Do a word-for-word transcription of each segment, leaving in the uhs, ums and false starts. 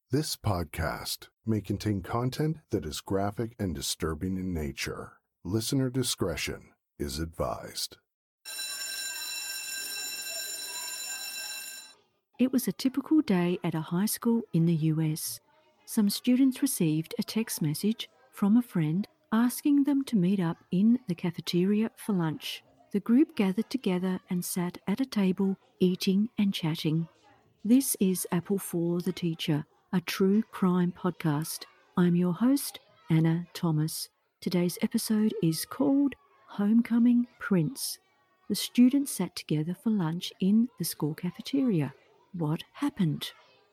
This podcast may contain content that is graphic and disturbing in nature. Listener discretion is advised. It was a typical day at a high school in the U S. Some students received a text message from a friend asking them to meet up in the cafeteria for lunch. The group gathered together and sat at a table, eating and chatting. This is Apple for the Teacher, a true crime podcast. I'm your host, Anna Thomas. Today's episode is called Homecoming Prince. The students sat together for lunch in the school cafeteria. What happened?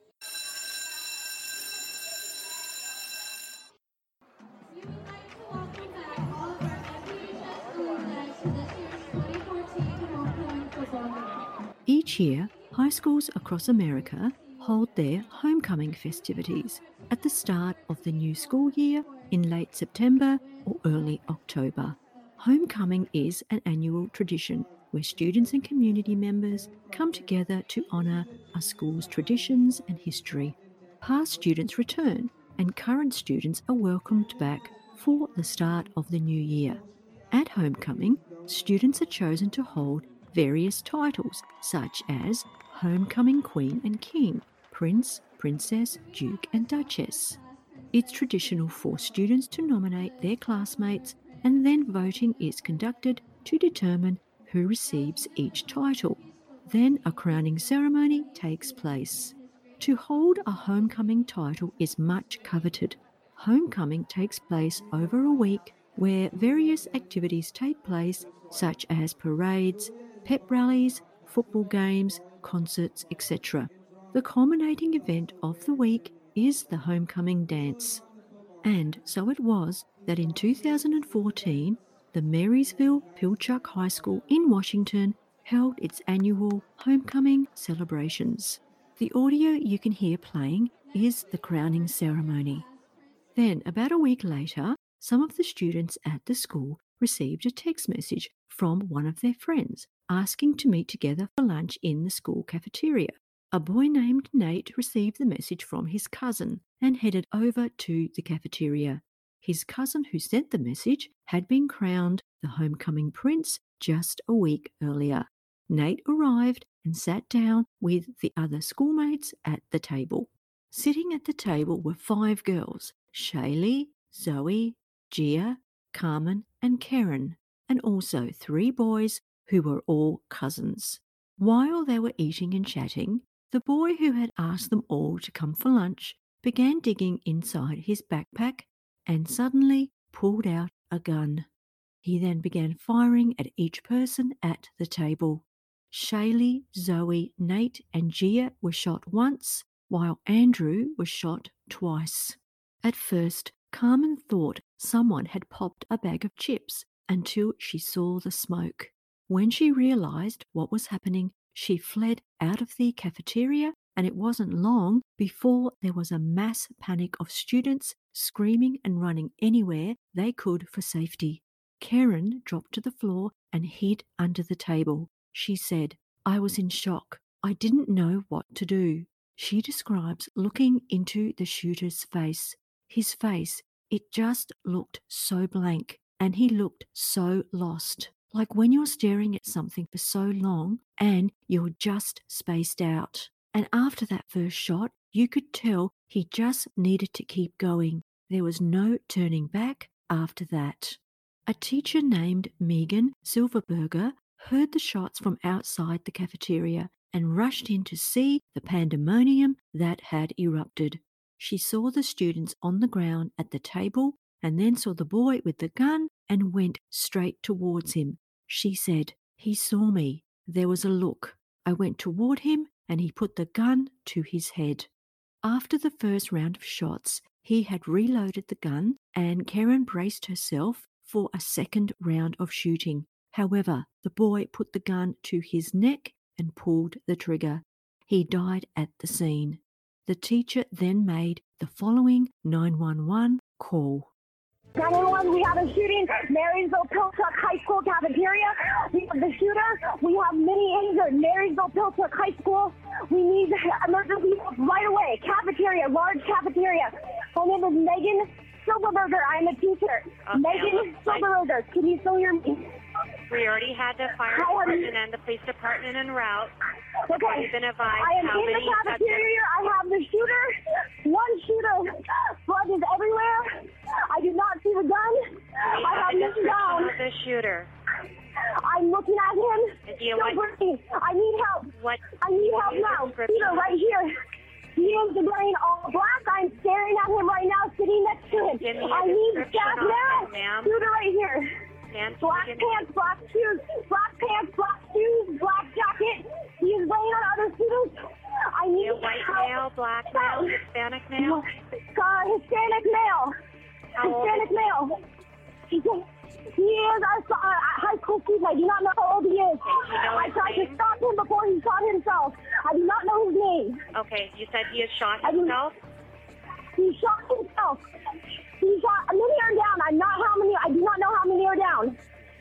Each year, high schools across America hold their homecoming festivities at the start of the new school year in late September or early October. Homecoming is an annual tradition where students and community members come together to honour a school's traditions and history. Past students return and current students are welcomed back for the start of the new year. At homecoming, students are chosen to hold various titles such as Homecoming Queen and King, Prince, Princess, Duke and Duchess. It's traditional for students to nominate their classmates, and then voting is conducted to determine who receives each title. Then a crowning ceremony takes place. To hold a homecoming title is much coveted. Homecoming takes place over a week where various activities take place such as parades, pep rallies, football games, concerts, et cetera. The culminating event of the week is the homecoming dance. And so it was that in two thousand fourteen, the Marysville Pilchuck High School in Washington held its annual homecoming celebrations. The audio you can hear playing is the crowning ceremony. Then, about a week later, some of the students at the school received a text message from one of their friends asking to meet together for lunch in the school cafeteria. A boy named Nate received the message from his cousin and headed over to the cafeteria. His cousin who sent the message had been crowned the homecoming prince just a week earlier. Nate arrived and sat down with the other schoolmates at the table. Sitting at the table were five girls, Shaylee, Zoe, Gia, Carmen and Karen, and also three boys who were all cousins. While they were eating and chatting, the boy who had asked them all to come for lunch began digging inside his backpack and suddenly pulled out a gun. He then began firing at each person at the table. Shaylee, Zoe, Nate and Gia were shot once, while Andrew was shot twice. At first, Carmen thought someone had popped a bag of chips until she saw the smoke. When she realised what was happening, she fled out of the cafeteria, and it wasn't long before there was a mass panic of students screaming and running anywhere they could for safety. Karen dropped to the floor and hid under the table. She said, "I was in shock. I didn't know what to do." She describes looking into the shooter's face. His face, it just looked so blank, and he looked so lost. Like when you're staring at something for so long and you're just spaced out. And after that first shot, you could tell he just needed to keep going. There was no turning back after that. A teacher named Megan Silverberger heard the shots from outside the cafeteria and rushed in to see the pandemonium that had erupted. She saw the students on the ground at the table and then saw the boy with the gun and went straight towards him. She said, "He saw me. There was a look. I went toward him and he put the gun to his head." After the first round of shots, he had reloaded the gun and Karen braced herself for a second round of shooting. However, the boy put the gun to his neck and pulled the trigger. He died at the scene. The teacher then made the following nine one one call. nine one one, we have a shooting, Marysville Pilchuck High School cafeteria. We have the shooter. We have many injured, Marysville Pilchuck High School. We need emergency help right away. Cafeteria, large cafeteria. My name is Megan Silberberger. I'm a teacher. Okay, Megan Silberberger. Can you still hear me? We already had the fire I am- department and the police department en route. Okay. We've been advised I am how in the many cafeteria. I have the shooter. One shooter. Blood is everywhere. I do not see the gun. We I have have a this description down. of the shooter. I'm looking at him. Do you Don't want- breathe. I need help. What? I need help Give me a now. description. Shooter right here. He is wearing all black. I'm staring at him right now, sitting next to him. Give me a I need description staff of now. him, ma'am. Shooter right here. Ma'am, Black give me- pants, black shoes, black pants, black shoes, black jacket. He is laying on other students. I need A white help. male, black male, Hispanic male. Uh, Hispanic male. How old Hispanic is male. He, he is a, a high school student. I do not know how old he is. you know I his tried name? to stop him before he shot himself. I do not know his name. Okay, you said he has shot I didn't- himself? He shot himself. He shot many are down. I'm not how many. I do not know how many are down.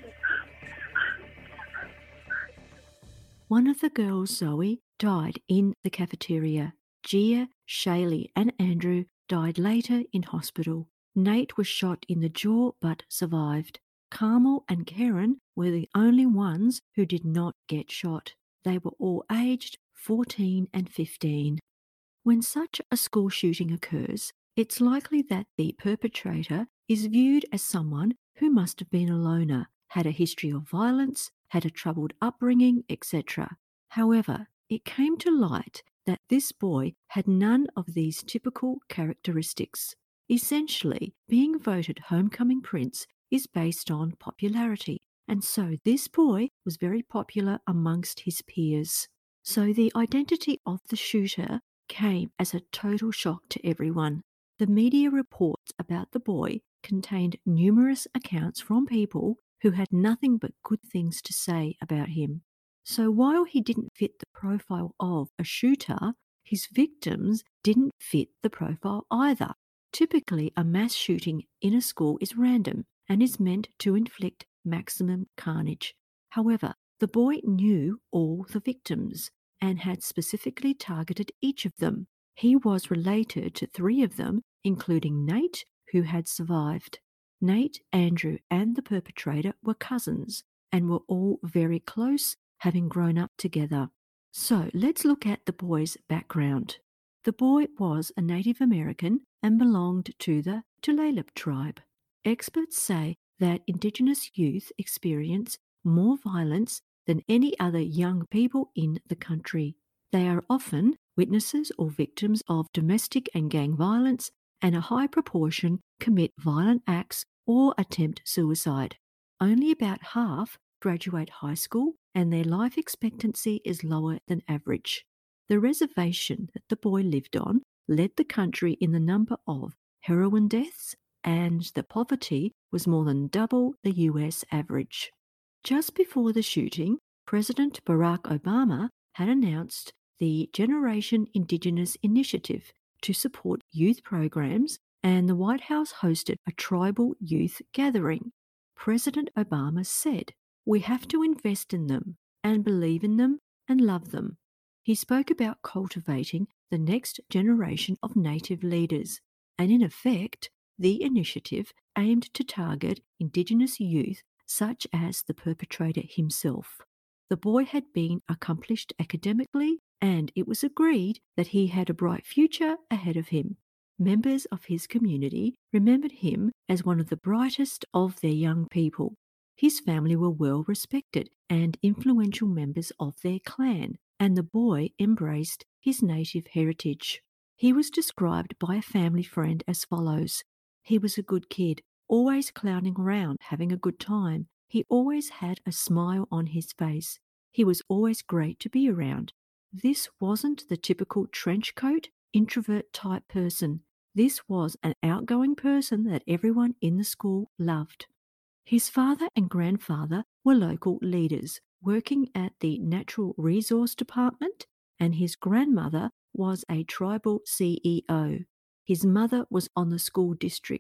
One of the girls, Zoe, died in the cafeteria. Gia, Shaylee, and Andrew died later in hospital. Nate was shot in the jaw but survived. Carmel and Karen were the only ones who did not get shot. They were all aged fourteen and fifteen. When such a school shooting occurs, it's likely that the perpetrator is viewed as someone who must have been a loner, had a history of violence, had a troubled upbringing, et cetera. However, it came to light that this boy had none of these typical characteristics. Essentially, being voted homecoming prince is based on popularity, and so this boy was very popular amongst his peers. So the identity of the shooter came as a total shock to everyone. The media reports about the boy contained numerous accounts from people who had nothing but good things to say about him. So while he didn't fit the profile of a shooter, his victims didn't fit the profile either. Typically, a mass shooting in a school is random and is meant to inflict maximum carnage. However, the boy knew all the victims and had specifically targeted each of them. He was related to three of them, including Nate, who had survived. Nate, Andrew, and the perpetrator were cousins and were all very close, having grown up together. So let's look at the boy's background. The boy was a Native American and belonged to the Tulalip tribe. Experts say that Indigenous youth experience more violence than any other young people in the country. They are often witnesses or victims of domestic and gang violence, and a high proportion commit violent acts or attempt suicide. Only about half graduate high school, and their life expectancy is lower than average. The reservation that the boy lived on led the country in the number of heroin deaths, and the poverty was more than double the U S average. Just before the shooting, President Barack Obama had announced the Generation Indigenous Initiative to support youth programs, and the White House hosted a tribal youth gathering. President Obama said, "We have to invest in them and believe in them and love them." He spoke about cultivating the next generation of Native leaders, and in effect, the initiative aimed to target Indigenous youth such as the perpetrator himself. The boy had been accomplished academically, and it was agreed that he had a bright future ahead of him. Members of his community remembered him as one of the brightest of their young people. His family were well respected and influential members of their clan, and the boy embraced his native heritage. He was described by a family friend as follows: "He was a good kid, always clowning around, having a good time. He always had a smile on his face. He was always great to be around." This wasn't the typical trench coat, introvert type person. This was an outgoing person that everyone in the school loved. His father and grandfather were local leaders working at the Natural Resource Department, and his grandmother was a tribal C E O. His mother was on the school district's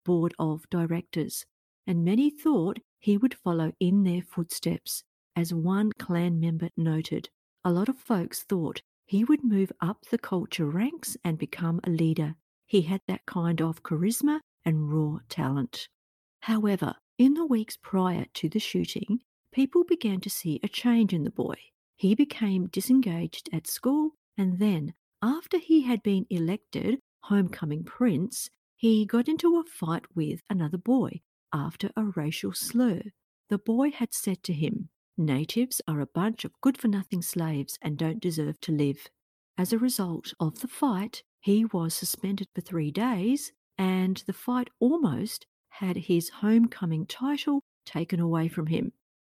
board of directors, and many thought he would follow in their footsteps. As one clan member noted, a lot of folks thought he would move up the culture ranks and become a leader. He had that kind of charisma and raw talent. However, in the weeks prior to the shooting, people began to see a change in the boy. He became disengaged at school, and then, after he had been elected homecoming prince, he got into a fight with another boy after a racial slur. The boy had said to him, "Natives are a bunch of good-for-nothing slaves and don't deserve to live." As a result of the fight, he was suspended for three days, and the fight almost had his homecoming title taken away from him.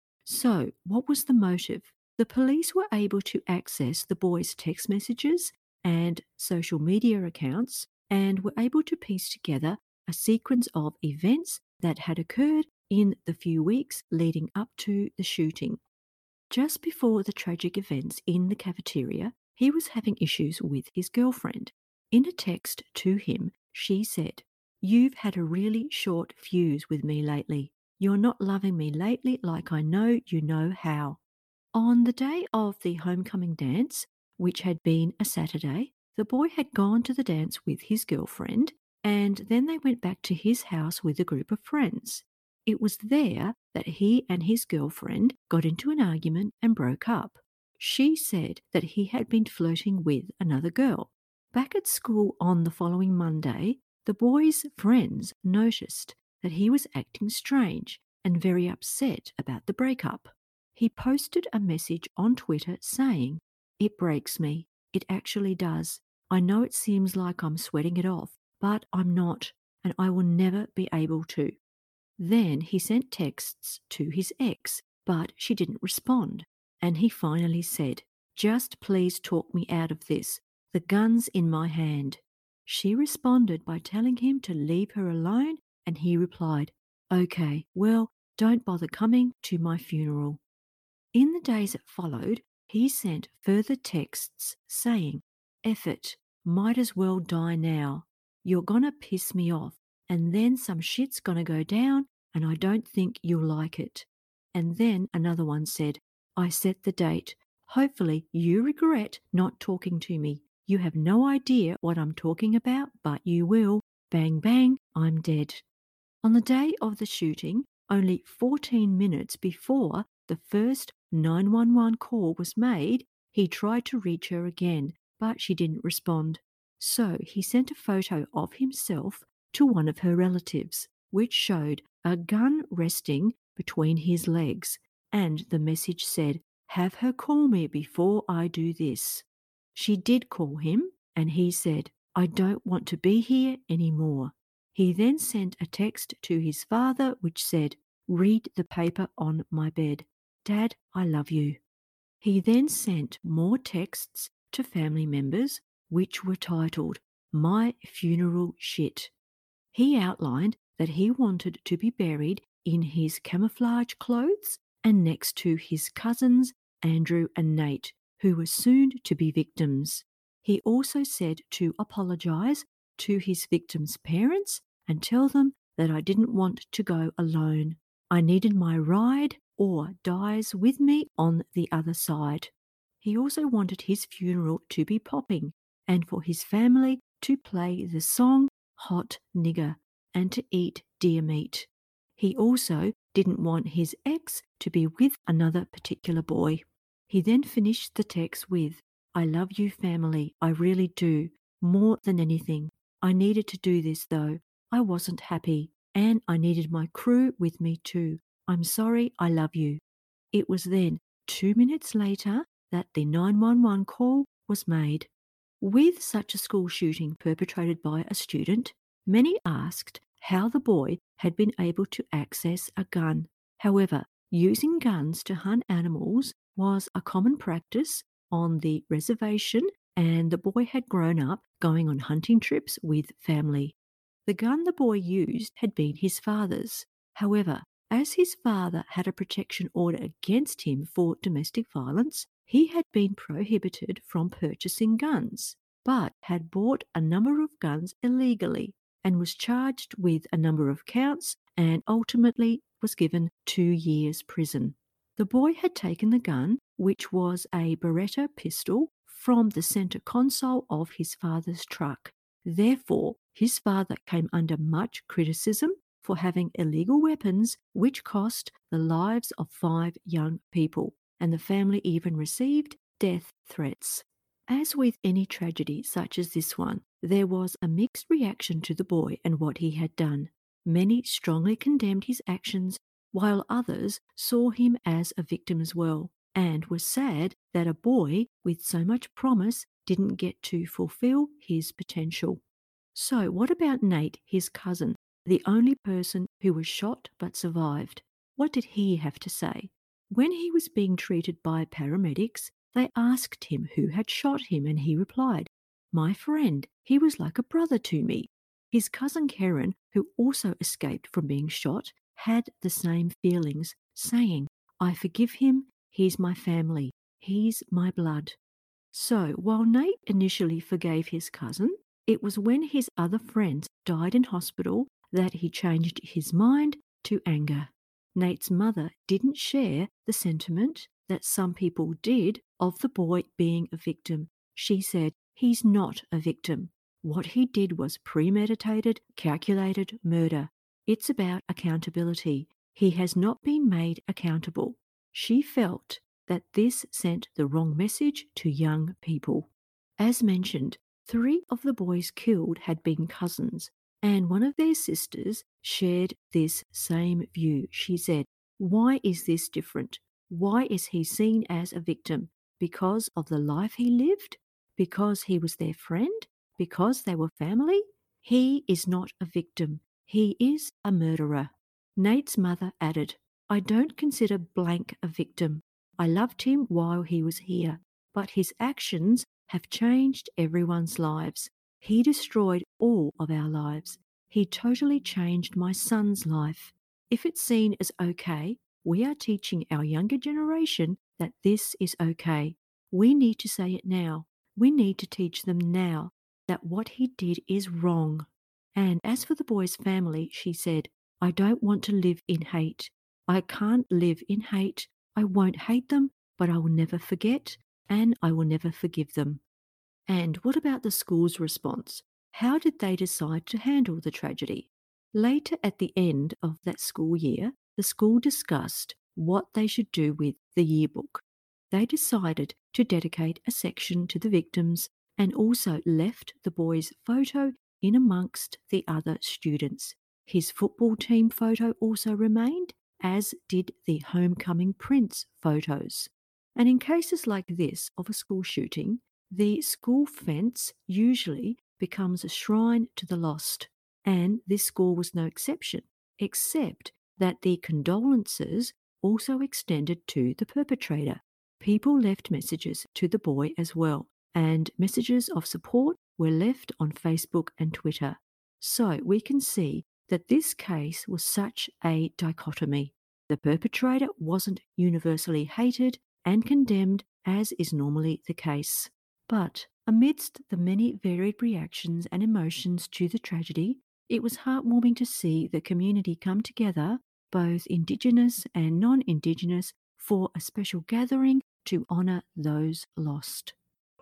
So, what was the motive? The police were able to access the boy's text messages and social media accounts and were able to piece together a sequence of events that had occurred in the few weeks leading up to the shooting. Just before the tragic events in the cafeteria, he was having issues with his girlfriend. In a text to him, she said, "You've had a really short fuse with me lately. You're not loving me lately like I know you know how." On the day of the homecoming dance, which had been a Saturday, the boy had gone to the dance with his girlfriend, and then they went back to his house with a group of friends. It was there that he and his girlfriend got into an argument and broke up. She said that he had been flirting with another girl. Back at school on the following Monday, the boy's friends noticed that he was acting strange and very upset about the breakup. He posted a message on Twitter saying, "It breaks me. It actually does. I know it seems like I'm sweating it off, but I'm not, and I will never be able to." Then he sent texts to his ex, but she didn't respond, and he finally said, "Just please talk me out of this. The gun's in my hand." She responded by telling him to leave her alone, and he replied, "Okay, well, don't bother coming to my funeral." In the days that followed, he sent further texts saying, "Eff it, might as well die now. You're gonna piss me off, and then some shit's gonna go down, and I don't think you'll like it." And then another one said, "I set the date. Hopefully you regret not talking to me. You have no idea what I'm talking about, but you will. Bang, bang, I'm dead." On the day of the shooting, only fourteen minutes before the first nine one one call was made, he tried to reach her again, but she didn't respond. So he sent a photo of himself to one of her relatives, which showed a gun resting between his legs, and the message said, "Have her call me before I do this." She did call him, and he said, "I don't want to be here anymore." He then sent a text to his father which said, "Read the paper on my bed. Dad, I love you." He then sent more texts to family members which were titled, "My Funeral Shit." He outlined that he wanted to be buried in his camouflage clothes and next to his cousins, Andrew and Nate, who were soon to be victims. He also said to apologize to his victims' parents and tell them that I didn't want to go alone. I needed my ride or dies with me on the other side. He also wanted his funeral to be popping and for his family to play the song Hot Nigger and to eat deer meat. He also didn't want his ex to be with another particular boy. He then finished the text with, "I love you, family. I really do. More than anything. I needed to do this, though. I wasn't happy, and I needed my crew with me too. I'm sorry. I love you." It was then, two minutes later, that the nine one one call was made. With such a school shooting perpetrated by a student, many asked how the boy had been able to access a gun. However, using guns to hunt animals was a common practice on the reservation, and the boy had grown up going on hunting trips with family. The gun the boy used had been his father's. However, as his father had a protection order against him for domestic violence, he had been prohibited from purchasing guns, but had bought a number of guns illegally. and was charged with a number of counts and ultimately was given two years prison. The boy had taken the gun, which was a Beretta pistol, from the centre console of his father's truck. Therefore, his father came under much criticism for having illegal weapons, which cost the lives of five young people, and the family even received death threats. As with any tragedy such as this one, there was a mixed reaction to the boy and what he had done. Many strongly condemned his actions, while others saw him as a victim as well, and were sad that a boy with so much promise didn't get to fulfill his potential. So what about Nate, his cousin, the only person who was shot but survived? What did he have to say? When he was being treated by paramedics, they asked him who had shot him, and he replied, "My friend, he was like a brother to me." His cousin Karen, who also escaped from being shot, had the same feelings, saying, "I forgive him, he's my family, he's my blood." So while Nate initially forgave his cousin, it was when his other friends died in hospital that he changed his mind to anger. Nate's mother didn't share the sentiment that some people did of the boy being a victim. She said, "He's not a victim. What he did was premeditated, calculated murder. It's about accountability. He has not been made accountable." She felt that this sent the wrong message to young people. As mentioned, three of the boys killed had been cousins, and one of their sisters shared this same view. She said, "Why is this different? Why is he seen as a victim? Because of the life he lived? Because he was their friend? Because they were family? He is not a victim. He is a murderer." Nate's mother added, "I don't consider blank a victim. I loved him while he was here, but his actions have changed everyone's lives. He destroyed all of our lives. He totally changed my son's life. If it's seen as okay, we are teaching our younger generation that this is okay. We need to say it now. We need to teach them now that what he did is wrong." And as for the boy's family, she said, "I don't want to live in hate. I can't live in hate. I won't hate them, but I will never forget, and I will never forgive them." And what about the school's response? How did they decide to handle the tragedy? Later at the end of that school year, the school discussed what they should do with the yearbook. They decided to dedicate a section to the victims and also left the boy's photo in amongst the other students. His football team photo also remained, as did the homecoming prince photos. And in cases like this of a school shooting, the school fence usually becomes a shrine to the lost, and this school was no exception, except that the condolences also extended to the perpetrator. People left messages to the boy as well, and messages of support were left on Facebook and Twitter. So we can see that this case was such a dichotomy. The perpetrator wasn't universally hated and condemned, as is normally the case. But amidst the many varied reactions and emotions to the tragedy, it was heartwarming to see the community come together, both Indigenous and non-Indigenous, for a special gathering to honour those lost.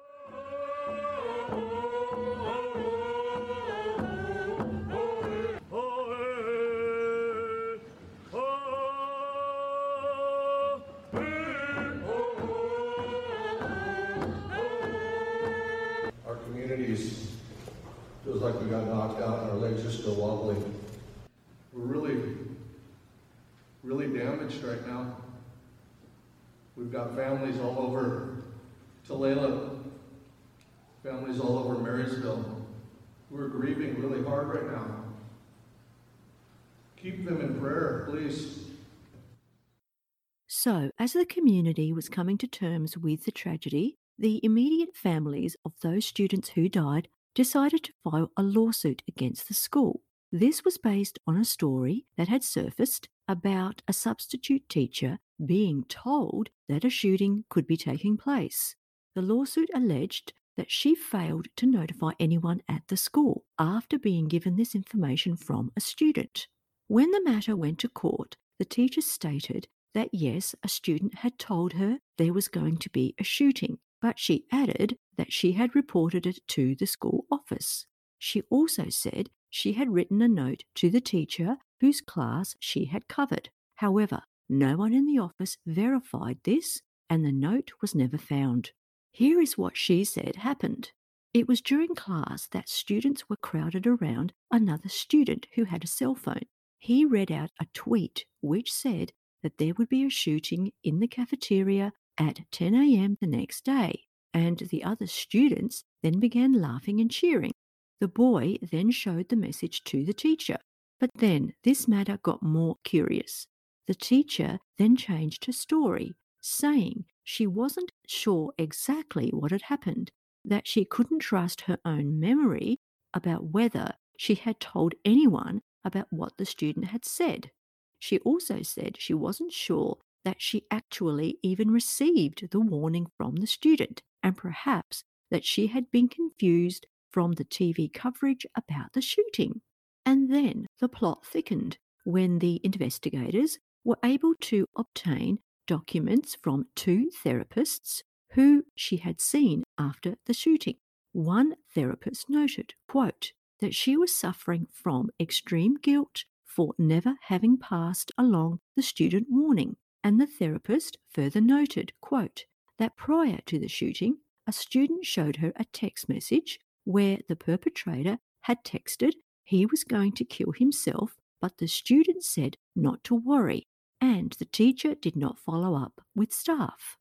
Our communities feels like we got knocked out and our legs are still wobbling. We're really, really damaged right now. We've got families all over Tulalip, families all over Marysville. We're grieving really hard right now. Keep them in prayer, please. So, as the community was coming to terms with the tragedy, the immediate families of those students who died decided to file a lawsuit against the school. This was based on a story that had surfaced about a substitute teacher being told that a shooting could be taking place. The lawsuit alleged that she failed to notify anyone at the school after being given this information from a student. When the matter went to court, the teacher stated that yes, a student had told her there was going to be a shooting, but she added that she had reported it to the school office. She also said she had written a note to the teacher whose class she had covered. However, no one in the office verified this, and the note was never found. Here is what she said happened. It was during class that students were crowded around another student who had a cell phone. He read out a tweet which said that there would be a shooting in the cafeteria at ten a.m. the next day, and the other students then began laughing and cheering. The boy then showed the message to the teacher, but then this matter got more curious. The teacher then changed her story, saying she wasn't sure exactly what had happened, that she couldn't trust her own memory about whether she had told anyone about what the student had said. She also said she wasn't sure that she actually even received the warning from the student, and perhaps that she had been confused from the T V coverage about the shooting. And then the plot thickened when the investigators were able to obtain documents from two therapists who she had seen after the shooting. One therapist noted, quote, that she was suffering from extreme guilt for never having passed along the student warning. And the therapist further noted, quote, that prior to the shooting, a student showed her a text message where the perpetrator had texted he was going to kill himself, but the student said not to worry, and the teacher did not follow up with staff.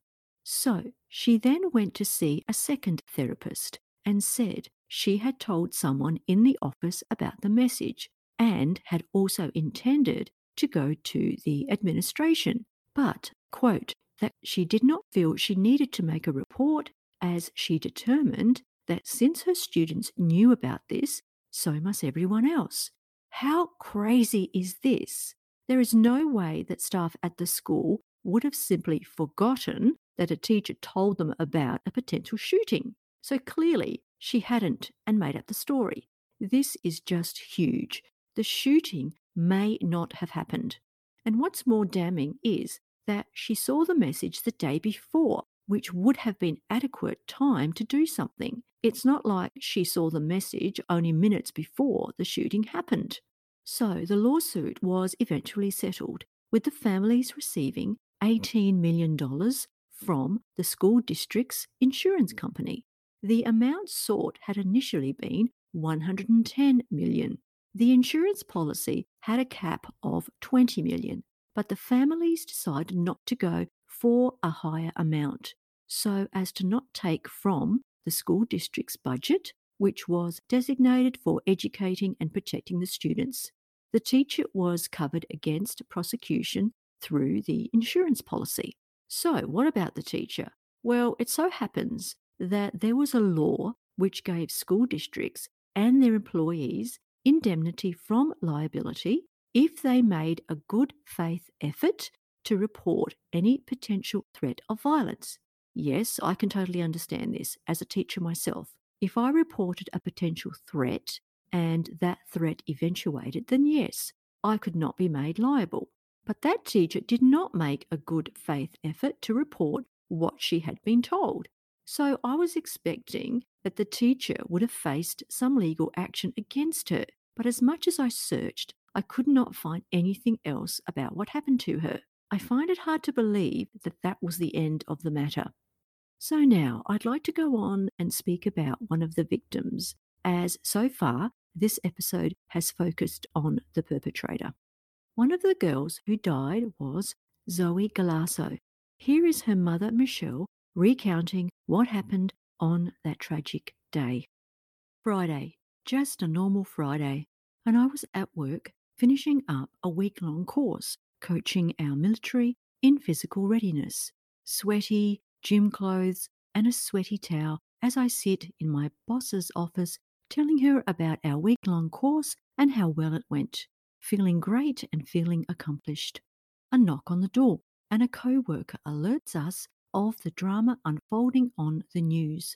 So she then went to see a second therapist and said she had told someone in the office about the message and had also intended to go to the administration, but, quote, that she did not feel she needed to make a report as she determined that since her students knew about this, so must everyone else. How crazy is this? There is no way that staff at the school would have simply forgotten that a teacher told them about a potential shooting. So clearly, she hadn't and made up the story. This is just huge. The shooting may not have happened. And what's more damning is that she saw the message the day before, which would have been adequate time to do something. It's not like she saw the message only minutes before the shooting happened. So the lawsuit was eventually settled, with the families receiving eighteen million dollars from the school district's insurance company. The amount sought had initially been one hundred ten million dollars. The insurance policy had a cap of twenty million dollars, but the families decided not to go for a higher amount, so as to not take from the school district's budget, which was designated for educating and protecting the students. The teacher was covered against prosecution through the insurance policy. So, what about the teacher? Well, it so happens that there was a law which gave school districts and their employees indemnity from liability if they made a good faith effort to report any potential threat of violence. Yes, I can totally understand this as a teacher myself. If I reported a potential threat and that threat eventuated, then yes, I could not be made liable. But that teacher did not make a good faith effort to report what she had been told. So I was expecting that the teacher would have faced some legal action against her. But as much as I searched, I could not find anything else about what happened to her. I find it hard to believe that that was the end of the matter. So now I'd like to go on and speak about one of the victims, as so far this episode has focused on the perpetrator. One of the girls who died was Zoe Galasso. Here is her mother, Michelle, recounting what happened on that tragic day. Friday, just a normal Friday, and I was at work finishing up a week-long course coaching our military in physical readiness. Sweaty, gym clothes, and a sweaty towel as I sit in my boss's office telling her about our week-long course and how well it went. Feeling great and feeling accomplished. A knock on the door, and a co-worker alerts us of the drama unfolding on the news.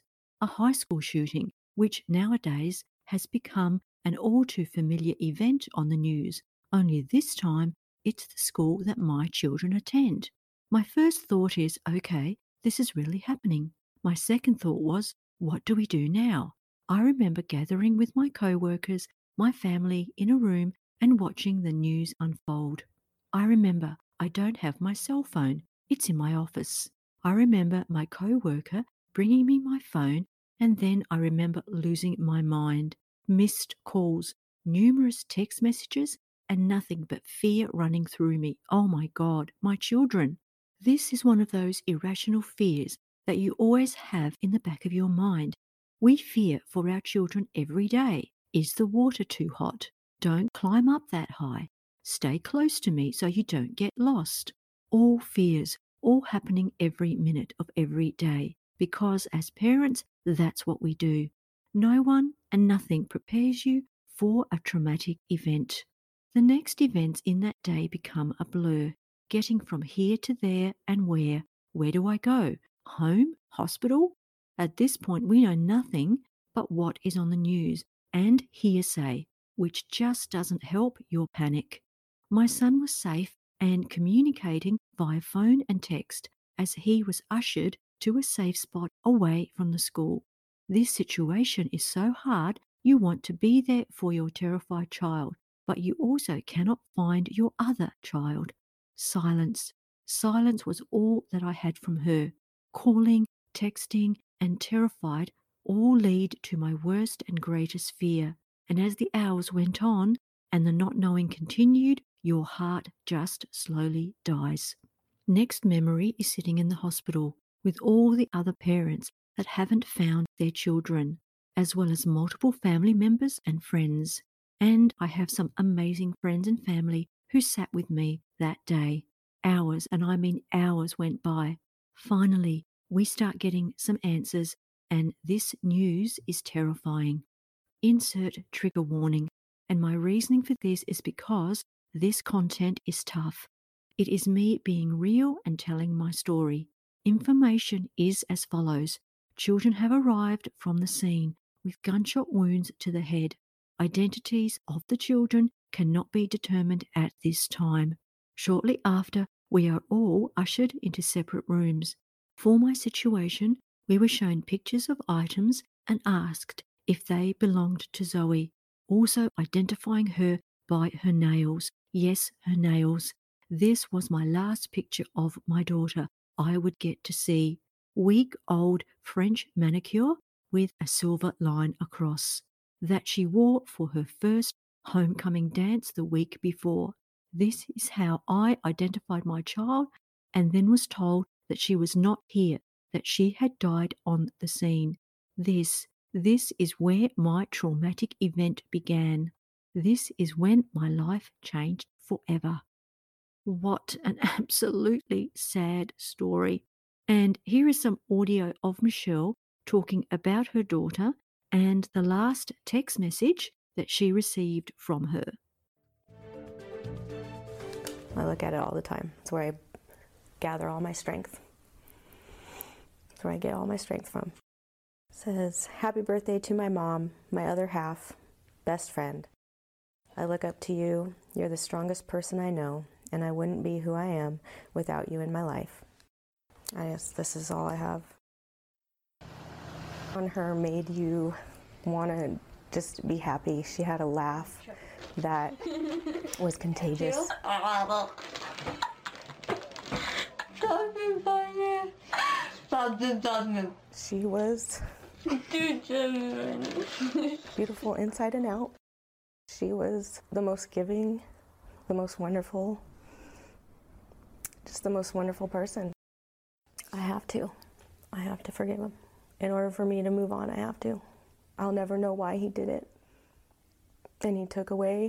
a high school shooting, which nowadays has become an all too familiar event on the news, only this time it's the school that my children attend. My first thought is, okay, this is really happening. My second thought was, what do we do now? I remember gathering with my co-workers, my family in a room and watching the news unfold. I remember I don't have my cell phone. It's in my office. I remember my co-worker bringing me my phone, and then I remember losing my mind. Missed calls, numerous text messages, and nothing but fear running through me. Oh my God, my children. This is one of those irrational fears that you always have in the back of your mind. We fear for our children every day. Is the water too hot? Don't climb up that high. Stay close to me so you don't get lost. All fears, all happening every minute of every day, because as parents, that's what we do. No one and nothing prepares you for a traumatic event. The next events in that day become a blur, getting from here to there and where. Where do I go? Home? Hospital? At this point, we know nothing but what is on the news and hearsay, which just doesn't help your panic. My son was safe and communicating via phone and text as he was ushered to a safe spot away from the school. This situation is so hard, you want to be there for your terrified child, but you also cannot find your other child. Silence. Silence was all that I had from her. Calling, texting, and terrified all lead to my worst and greatest fear. And as the hours went on and the not knowing continued, your heart just slowly dies. Next memory is sitting in the hospital with all the other parents that haven't found their children, as well as multiple family members and friends. And I have some amazing friends and family who sat with me that day. Hours, and I mean hours, went by. Finally, we start getting some answers, and this news is terrifying. Insert trigger warning, and my reasoning for this is because this content is tough. It is me being real and telling my story. Information is as follows. Children have arrived from the scene with gunshot wounds to the head. Identities of the children cannot be determined at this time. Shortly after, we are all ushered into separate rooms. For my situation, we were shown pictures of items and asked if they belonged to Zoe, also identifying her by her nails. Yes, her nails. This was my last picture of my daughter I would get to see. Week-old French manicure with a silver line across, that she wore for her first homecoming dance the week before. This is how I identified my child, and then was told that she was not here, that she had died on the scene. This, this is where my traumatic event began. This is when my life changed forever. What an absolutely sad story. And here is some audio of Michelle talking about her daughter and the last text message that she received from her. I look at it all the time. It's where I gather all my strength. It's where I get all my strength from. It says, happy birthday to my mom, my other half, best friend. I look up to you. You're the strongest person I know, and I wouldn't be who I am without you in my life. I guess this is all I have. On her made you want to just be happy. She had a laugh that was contagious. She was beautiful inside and out. She was the most giving, the most wonderful, just the most wonderful person. I have to. I have to forgive him. In order for me to move on, I have to. I'll never know why he did it. And he took away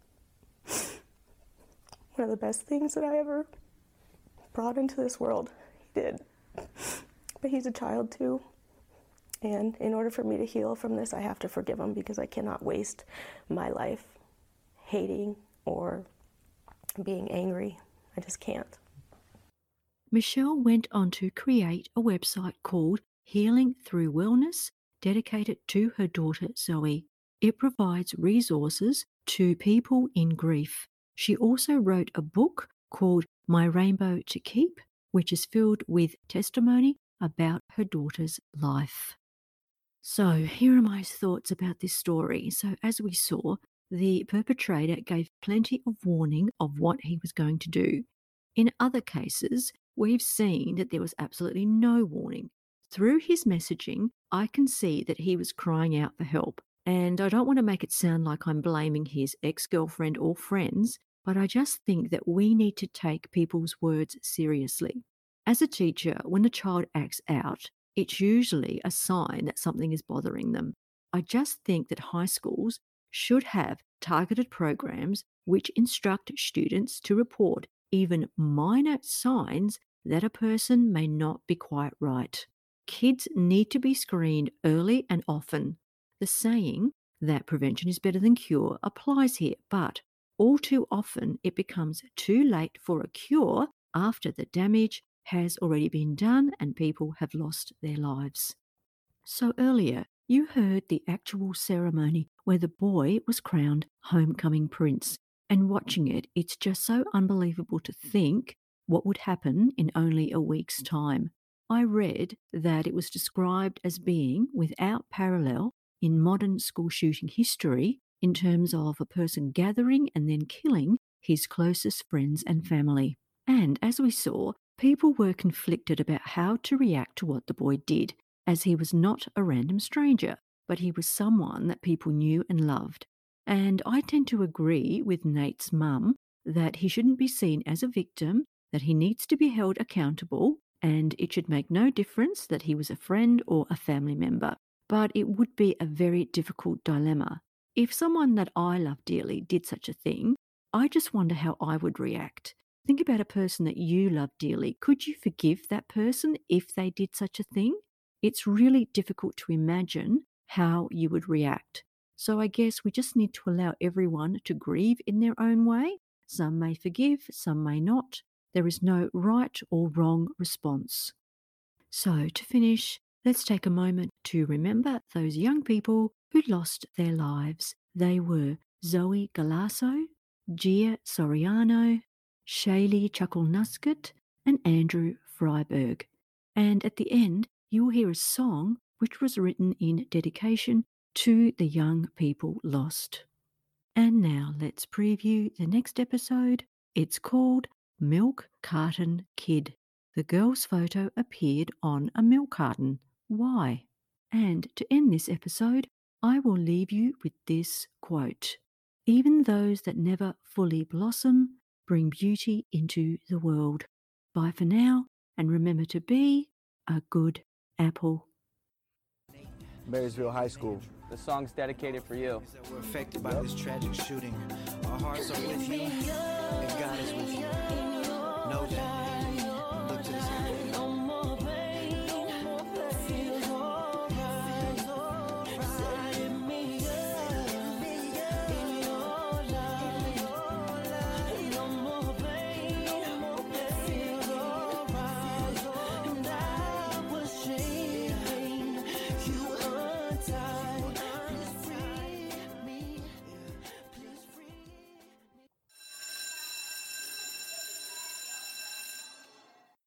one of the best things that I ever brought into this world. He did. But he's a child too. And in order for me to heal from this, I have to forgive him, because I cannot waste my life hating or being angry. I just can't. Michelle went on to create a website called Healing Through Wellness dedicated to her daughter Zoe. It provides resources to people in grief. She also wrote a book called My Rainbow to Keep, which is filled with testimony about her daughter's life. So here are my thoughts about this story. So as we saw, the perpetrator gave plenty of warning of what he was going to do. In other cases, we've seen that there was absolutely no warning. Through his messaging, I can see that he was crying out for help. And I don't want to make it sound like I'm blaming his ex-girlfriend or friends, but I just think that we need to take people's words seriously. As a teacher, when a child acts out, it's usually a sign that something is bothering them. I just think that high schools should have targeted programs which instruct students to report even minor signs that a person may not be quite right. Kids need to be screened early and often. The saying that prevention is better than cure applies here, but all too often it becomes too late for a cure after the damage has already been done and people have lost their lives. So earlier, you heard the actual ceremony where the boy was crowned homecoming prince. And watching it, it's just so unbelievable to think what would happen in only a week's time. I read that it was described as being without parallel in modern school shooting history in terms of a person gathering and then killing his closest friends and family. And as we saw, people were conflicted about how to react to what the boy did, as he was not a random stranger, but he was someone that people knew and loved. And I tend to agree with Nate's mum that he shouldn't be seen as a victim, that he needs to be held accountable, and it should make no difference that he was a friend or a family member. But it would be a very difficult dilemma. If someone that I love dearly did such a thing, I just wonder how I would react. Think about a person that you love dearly. Could you forgive that person if they did such a thing? It's really difficult to imagine how you would react. So I guess we just need to allow everyone to grieve in their own way. Some may forgive, some may not. There is no right or wrong response. So to finish, let's take a moment to remember those young people who lost their lives. They were Zoe Galasso, Gia Soriano, Shaylee Chuckle-Nuskett, and Andrew Freiberg. And at the end, you will hear a song which was written in dedication to the young people lost. And now let's preview the next episode. It's called Milk Carton Kid. The girl's photo appeared on a milk carton. Why? And to end this episode, I will leave you with this quote. Even those that never fully blossom bring beauty into the world. Bye for now, and remember to be a good apple. Marysville High School. The song's dedicated for you. We're affected by this tragic shooting. Our hearts are with you, and God is with you. Know that. Look to the sky. You untied